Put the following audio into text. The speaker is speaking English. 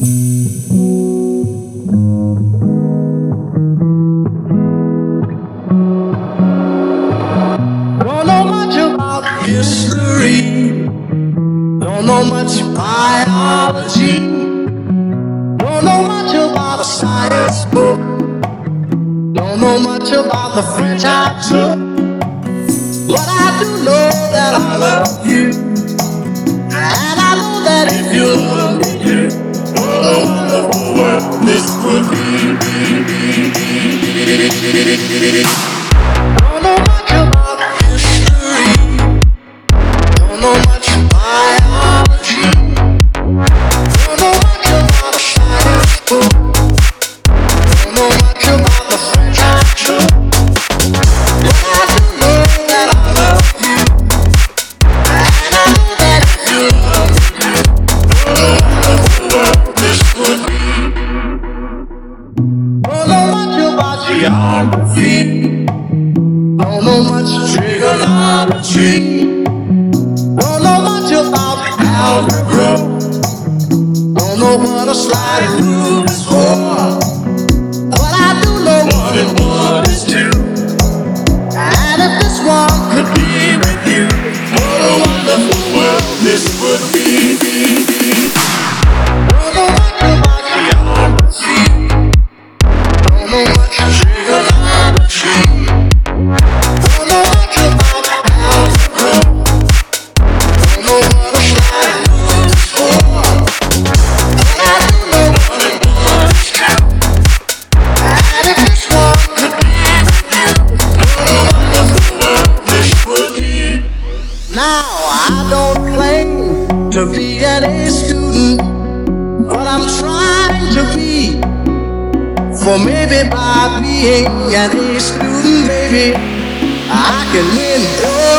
Don't know much about history. Don't know much biology. Don't know much about a science book. Don't know much about the French I took. But I do know that I love you. And I know that if you love me, what a wonderful world this would be. Don't know much about history. Don't know much biology. Don't know much about a science book. Don't know much about the French I took. But I do know that I love you. And I know that if you love me, what a wonderful world this would be. Don't know much about geography. Don't know much trigonometry. Don't know much about algebra. Don't know what a sliding rule is for. But I do know 1 and 1 is 2. And if this one could be with you, what a wonderful world this would be. Don't know much about geography. Don't know much trigonometry. Don't know much about algebra. Don't know what a sliding rule is for. But I do know 1 and 1 is 2. And if this one could be with you, what a wonderful world this would be. Now I don't claim to be an A student, but I'm trying to be. For maybe by being an A student, baby, I can win your